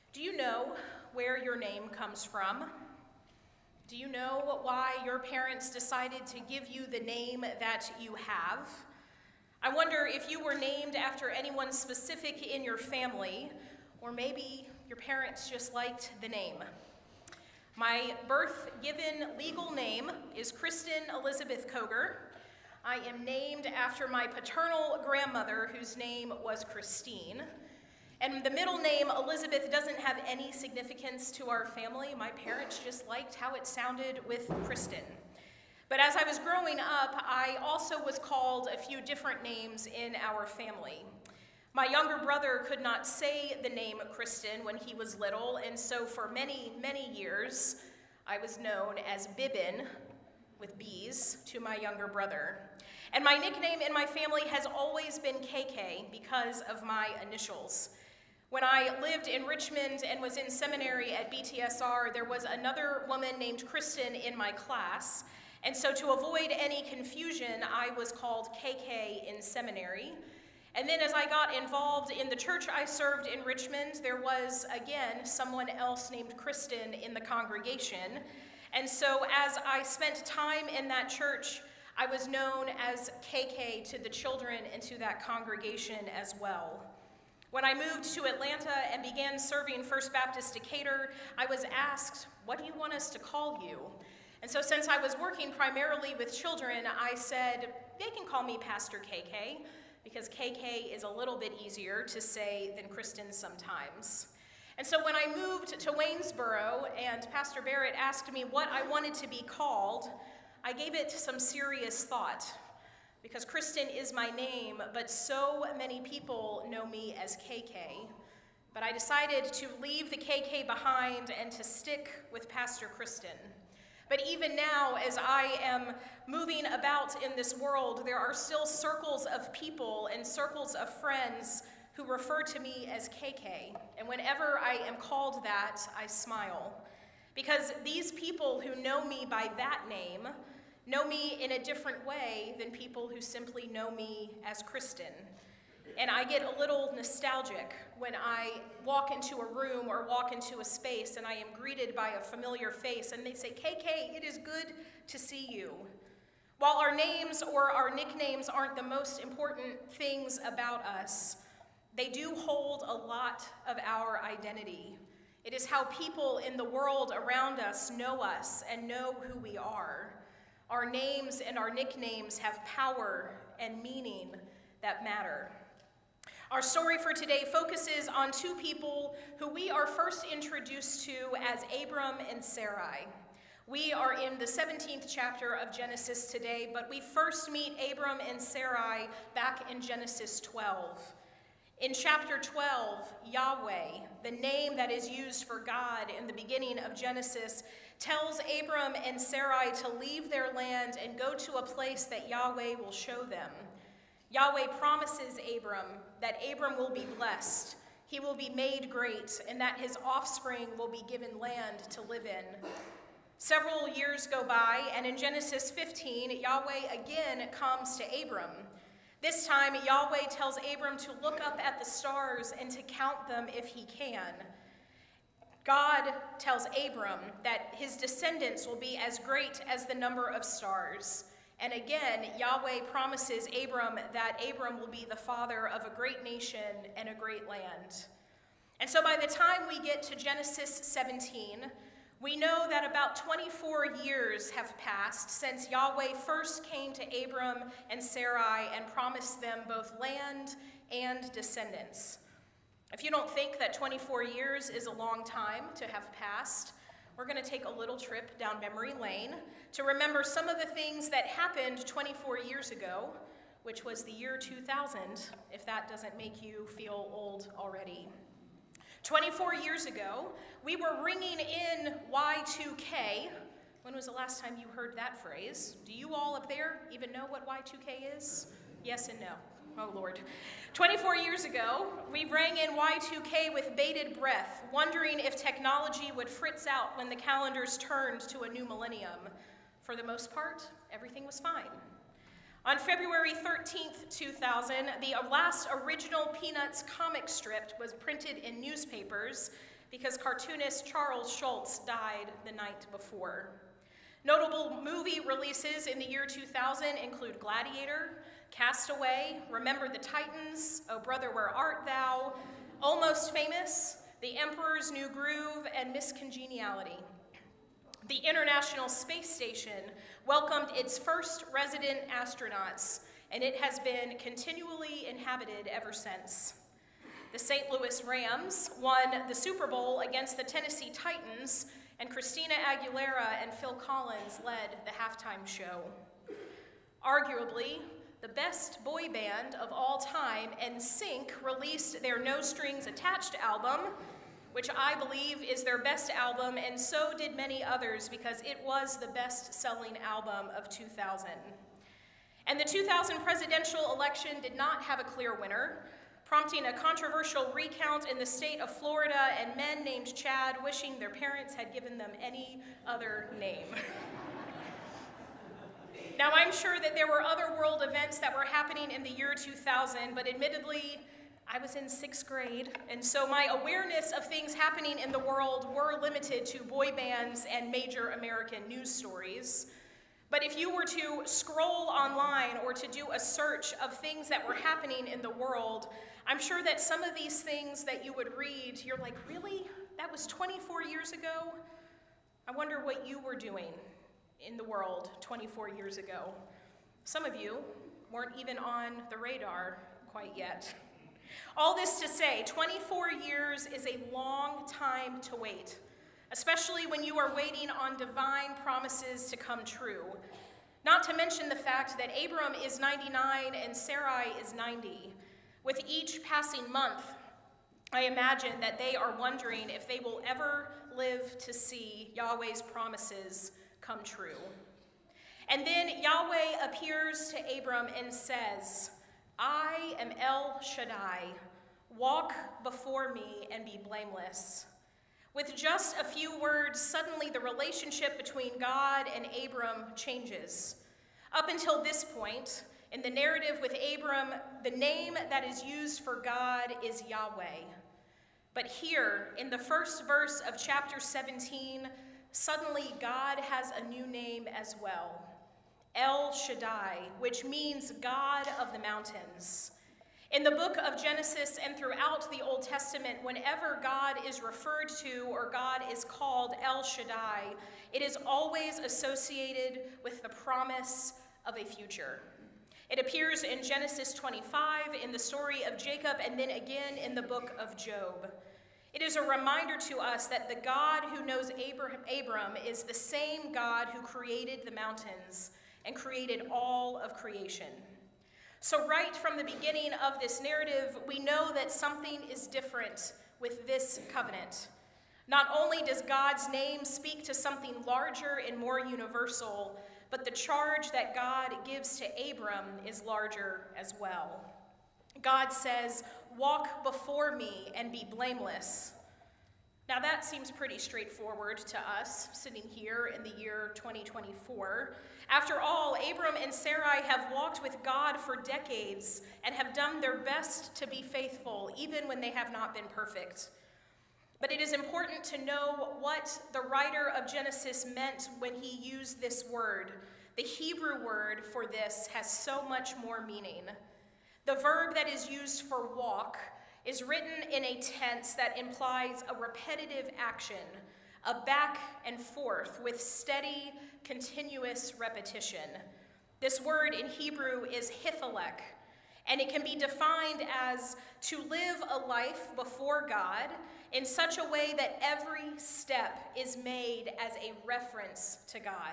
Do you know where your name comes from? Do you know why your parents decided to give you the name that you have? I wonder if you were named after anyone specific in your family, or maybe your parents just liked the name. My birth-given legal name is Kristen Elizabeth Koger. I am named after my paternal grandmother, whose name was Christine. And the middle name, Elizabeth, doesn't have any significance to our family. My parents just liked how it sounded with Kristen. But as I was growing up, I also was called a few different names in our family. My younger brother could not say the name Kristen when he was little, and so for many, many years, I was known as Bibbin, with B's, to my younger brother. And my nickname in my family has always been KK because of my initials. When I lived in Richmond and was in seminary at BTSR, there was another woman named Kristen in my class, and so to avoid any confusion, I was called KK in seminary. And then as I got involved in the church I served in Richmond, there was, again, someone else named Kristen in the congregation. And so as I spent time in that church, I was known as KK to the children and to that congregation as well. When I moved to Atlanta and began serving First Baptist Decatur, I was asked, "What do you want us to call you?" And so since I was working primarily with children, I said, they can call me Pastor KK, because KK is a little bit easier to say than Kristen sometimes. And so when I moved to Waynesboro and Pastor Barrett asked me what I wanted to be called, I gave it some serious thought, because Kristen is my name, but so many people know me as KK. But I decided to leave the KK behind and to stick with Pastor Kristen. But even now, as I am moving about in this world, there are still circles of people and circles of friends who refer to me as KK. And whenever I am called that, I smile. Because these people who know me by that name know me in a different way than people who simply know me as Kristen. And I get a little nostalgic when I walk into a room or walk into a space and I am greeted by a familiar face and they say, "KK, it is good to see you." While our names or our nicknames aren't the most important things about us, they do hold a lot of our identity. It is how people in the world around us know us and know who we are. Our names and our nicknames have power and meaning that matter. Our story for today focuses on two people who we are first introduced to as Abram and Sarai. We are in the 17th chapter of Genesis today, but we first meet Abram and Sarai back in Genesis 12. In chapter 12, Yahweh, the name that is used for God in the beginning of Genesis, tells Abram and Sarai to leave their land and go to a place that Yahweh will show them. Yahweh promises Abram that Abram will be blessed, he will be made great, and that his offspring will be given land to live in. Several years go by, and in Genesis 15, Yahweh again comes to Abram. This time, Yahweh tells Abram to look up at the stars and to count them if he can. God tells Abram that his descendants will be as great as the number of stars. And again, Yahweh promises Abram that Abram will be the father of a great nation and a great land. And so by the time we get to Genesis 17, we know that about 24 years have passed since Yahweh first came to Abram and Sarai and promised them both land and descendants. If you don't think that 24 years is a long time to have passed, we're going to take a little trip down memory lane to remember some of the things that happened 24 years ago, which was the year 2000, if that doesn't make you feel old already. 24 years ago, we were ringing in Y2K. When was the last time you heard that phrase? Do you all up there even know what Y2K is? Yes and no. Oh, Lord. 24 years ago, we rang in Y2K with bated breath, wondering if technology would fritz out when the calendars turned to a new millennium. For the most part, everything was fine. On February 13th, 2000, the last original Peanuts comic strip was printed in newspapers, because cartoonist Charles Schulz died the night before. Notable movie releases in the year 2000 include Gladiator, Castaway, Remember the Titans, Oh Brother, Where Art Thou, Almost Famous, The Emperor's New Groove, and Miss Congeniality. The International Space Station welcomed its first resident astronauts, and it has been continually inhabited ever since. The St. Louis Rams won the Super Bowl against the Tennessee Titans, and Christina Aguilera and Phil Collins led the halftime show. Arguably, the best boy band of all time, NSYNC, released their No Strings Attached album, which I believe is their best album, and so did many others because it was the best-selling album of 2000. And the 2000 presidential election did not have a clear winner, prompting a controversial recount in the state of Florida and men named Chad wishing their parents had given them any other name. Now, I'm sure that there were other world events that were happening in the year 2000, but admittedly, I was in 6th grade, and so my awareness of things happening in the world were limited to boy bands and major American news stories. But if you were to scroll online or to do a search of things that were happening in the world, I'm sure that some of these things that you would read, you're like, really? That was 24 years ago? I wonder what you were doing in the world 24 years ago. Some of you weren't even on the radar quite yet. All this to say, 24 years is a long time to wait, especially when you are waiting on divine promises to come true. Not to mention the fact that Abram is 99 and Sarai is 90. With each passing month, I imagine that they are wondering if they will ever live to see Yahweh's promises come true. And then Yahweh appears to Abram and says, I am El Shaddai. Walk before me and be blameless. With just a few words, suddenly the relationship between God and Abram changes. Up until this point, in the narrative with Abram, the name that is used for God is Yahweh. But here, in the first verse of chapter 17, suddenly God has a new name as well. El Shaddai, which means God of the mountains. In the book of Genesis and throughout the Old Testament, whenever God is referred to or God is called El Shaddai, it is always associated with the promise of a future. It appears in Genesis 25, in the story of Jacob, and then again in the book of Job. It is a reminder to us that the God who knows Abram is the same God who created the mountains and created all of creation. So right from the beginning of this narrative, we know that something is different with this covenant. Not only does God's name speak to something larger and more universal, but the charge that God gives to Abram is larger as well. God says, walk before me and be blameless. Now that seems pretty straightforward to us, sitting here in the year 2024. After all, Abram and Sarai have walked with God for decades and have done their best to be faithful, even when they have not been perfect. But it is important to know what the writer of Genesis meant when he used this word. The Hebrew word for this has so much more meaning. The verb that is used for walk is written in a tense that implies a repetitive action, a back and forth with steady, continuous repetition. This word in Hebrew is hithalek, and it can be defined as to live a life before God in such a way that every step is made as a reference to God.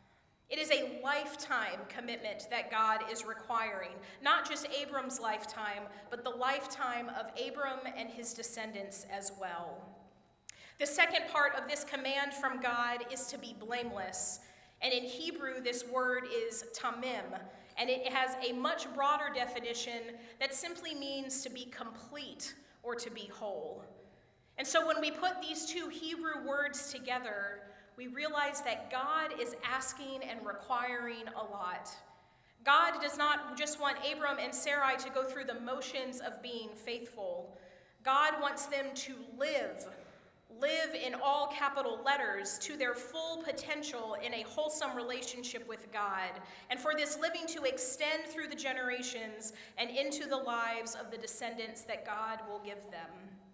It is a lifetime commitment that God is requiring, not just Abram's lifetime, but the lifetime of Abram and his descendants as well. The second part of this command from God is to be blameless, and in Hebrew this word is tamim, and it has a much broader definition that simply means to be complete or to be whole. And so when we put these two Hebrew words together, we realize that God is asking and requiring a lot. God does not just want Abram and Sarai to go through the motions of being faithful. God wants them to live live in all capital letters to their full potential in a wholesome relationship with God, and for this living to extend through the generations and into the lives of the descendants that God will give them.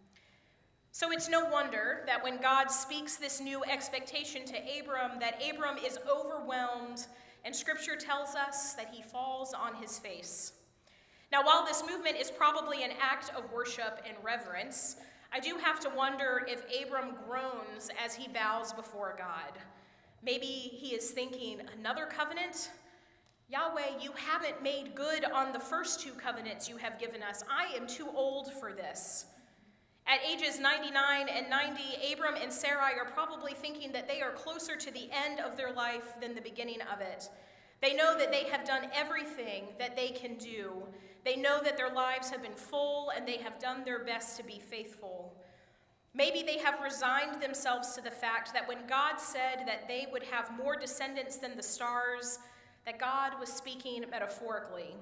So it's no wonder that when God speaks this new expectation to Abram, that Abram is overwhelmed, and Scripture tells us that he falls on his face. Now, while this movement is probably an act of worship and reverence, I do have to wonder if Abram groans as he bows before God. Maybe he is thinking, another covenant? Yahweh, you haven't made good on the first two covenants you have given us. I am too old for this. At ages 99 and 90, Abram and Sarai are probably thinking that they are closer to the end of their life than the beginning of it. They know that they have done everything that they can do. They know that their lives have been full and they have done their best to be faithful. Maybe they have resigned themselves to the fact that when God said that they would have more descendants than the stars, that God was speaking metaphorically.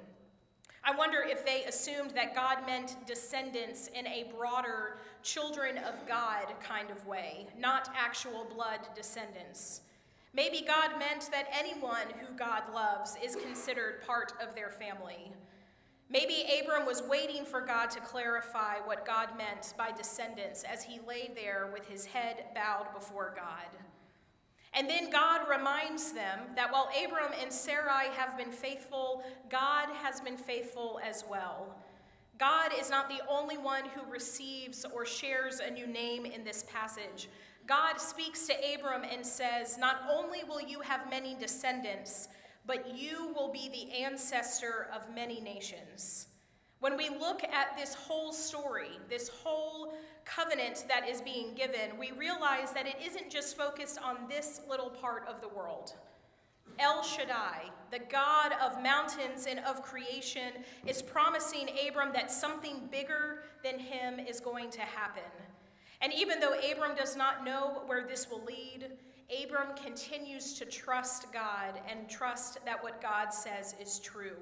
I wonder if they assumed that God meant descendants in a broader children of God kind of way, not actual blood descendants. Maybe God meant that anyone who God loves is considered part of their family. Maybe Abram was waiting for God to clarify what God meant by descendants as he lay there with his head bowed before God. And then God reminds them that while Abram and Sarai have been faithful, God has been faithful as well. God is not the only one who receives or shares a new name in this passage. God speaks to Abram and says, not only will you have many descendants, but you will be the ancestor of many nations. When we look at this whole story, this whole covenant that is being given, we realize that it isn't just focused on this little part of the world. El Shaddai, the God of mountains and of creation, is promising Abram that something bigger than him is going to happen. And even though Abram does not know where this will lead, Abram continues to trust God and trust that what God says is true.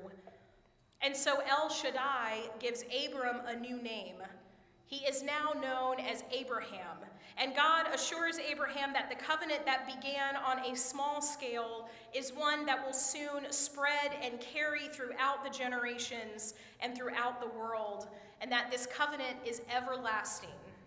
And so El Shaddai gives Abram a new name. He is now known as Abraham. And God assures Abraham that the covenant that began on a small scale is one that will soon spread and carry throughout the generations and throughout the world, and that this covenant is everlasting.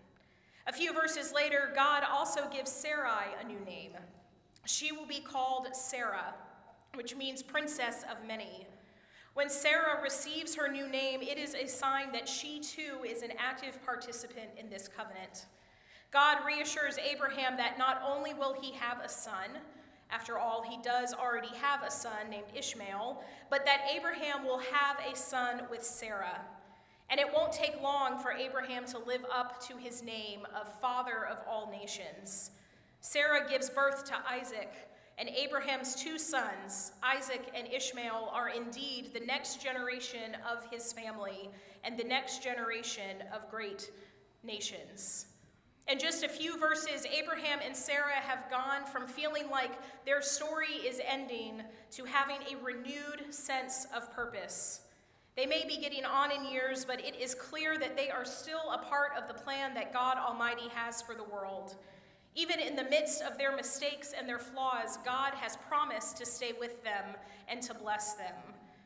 A few verses later, God also gives Sarai a new name. She will be called Sarah, which means princess of many. When Sarah receives her new name, it is a sign that she too is an active participant in this covenant. God reassures Abraham that not only will he have a son, after all, he does already have a son named Ishmael, but that Abraham will have a son with Sarah. And it won't take long for Abraham to live up to his name of father of all nations. Sarah gives birth to Isaac, and Abraham's two sons, Isaac and Ishmael, are indeed the next generation of his family and the next generation of great nations. In just a few verses, Abraham and Sarah have gone from feeling like their story is ending to having a renewed sense of purpose. They may be getting on in years, but it is clear that they are still a part of the plan that God Almighty has for the world. Even in the midst of their mistakes and their flaws, God has promised to stay with them and to bless them.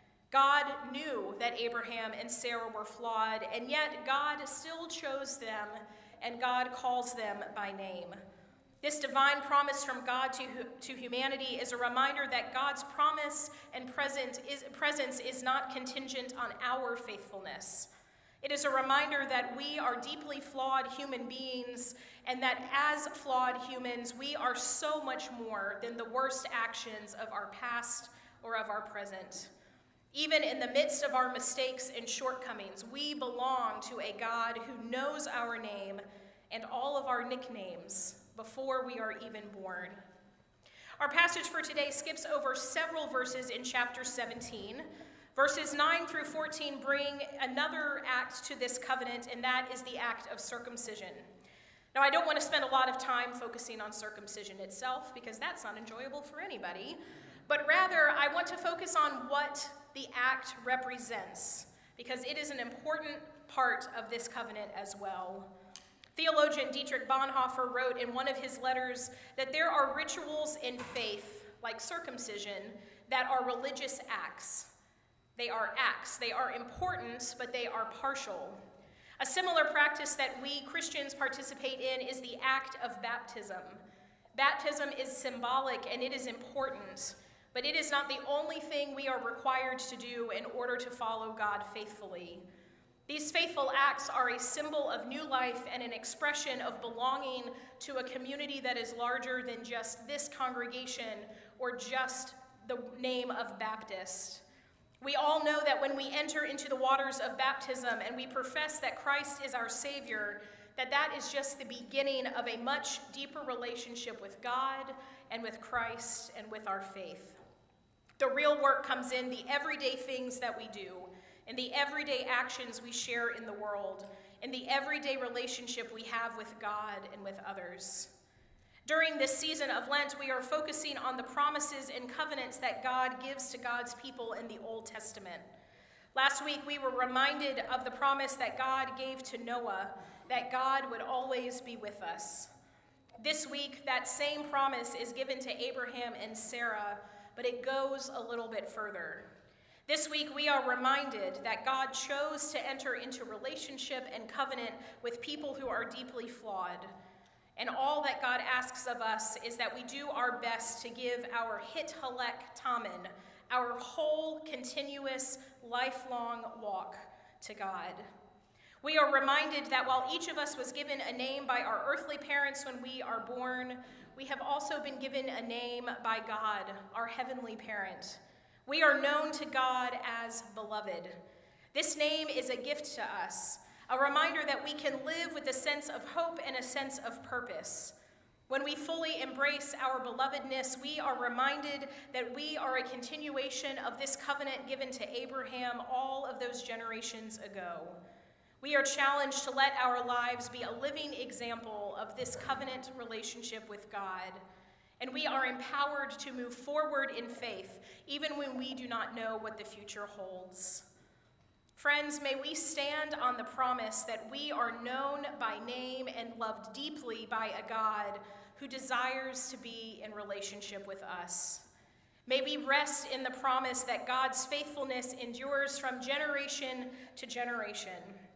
God knew that Abraham and Sarah were flawed, and yet God still chose them, and God calls them by name. This divine promise from God to humanity is a reminder that God's promise and presence is not contingent on our faithfulness. It is a reminder that we are deeply flawed human beings, and that as flawed humans, we are so much more than the worst actions of our past or of our present. Even in the midst of our mistakes and shortcomings, we belong to a God who knows our name and all of our nicknames before we are even born. Our passage for today skips over several verses in chapter 17. Verses 9 through 14 bring another act to this covenant, and that is the act of circumcision. Now, I don't want to spend a lot of time focusing on circumcision itself, because that's not enjoyable for anybody, but rather I want to focus on what the act represents, because it is an important part of this covenant as well. Theologian Dietrich Bonhoeffer wrote in one of his letters that there are rituals in faith, like circumcision, that are religious acts. They are acts. They are important, but they are partial. A similar practice that we Christians participate in is the act of baptism. Baptism is symbolic and it is important, but it is not the only thing we are required to do in order to follow God faithfully. These faithful acts are a symbol of new life and an expression of belonging to a community that is larger than just this congregation or just the name of Baptist. We all know that when we enter into the waters of baptism and we profess that Christ is our Savior, that is just the beginning of a much deeper relationship with God and with Christ and with our faith. The real work comes in the everyday things that we do, in the everyday actions we share in the world, in the everyday relationship we have with God and with others. During this season of Lent, we are focusing on the promises and covenants that God gives to God's people in the Old Testament. Last week, we were reminded of the promise that God gave to Noah, that God would always be with us. This week, that same promise is given to Abraham and Sarah, but it goes a little bit further. This week, we are reminded that God chose to enter into relationship and covenant with people who are deeply flawed. And all that God asks of us is that we do our best to give our hit halek tamen, our whole, continuous, lifelong walk to God. We are reminded that while each of us was given a name by our earthly parents when we are born, we have also been given a name by God, our heavenly parent. We are known to God as beloved. This name is a gift to us, a reminder that we can live with a sense of hope and a sense of purpose. When we fully embrace our belovedness, we are reminded that we are a continuation of this covenant given to Abraham all of those generations ago. We are challenged to let our lives be a living example of this covenant relationship with God. And we are empowered to move forward in faith, even when we do not know what the future holds. Friends, may we stand on the promise that we are known by name and loved deeply by a God who desires to be in relationship with us. May we rest in the promise that God's faithfulness endures from generation to generation.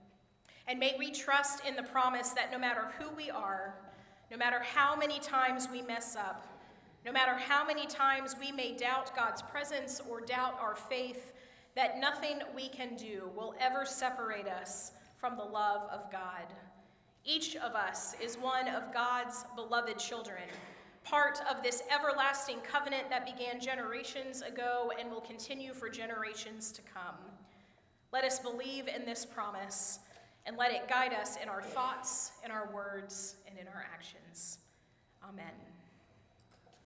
And may we trust in the promise that no matter who we are, no matter how many times we mess up, no matter how many times we may doubt God's presence or doubt our faith, that nothing we can do will ever separate us from the love of God. Each of us is one of God's beloved children, part of this everlasting covenant that began generations ago and will continue for generations to come. Let us believe in this promise and let it guide us in our thoughts, in our words, and in our actions. Amen.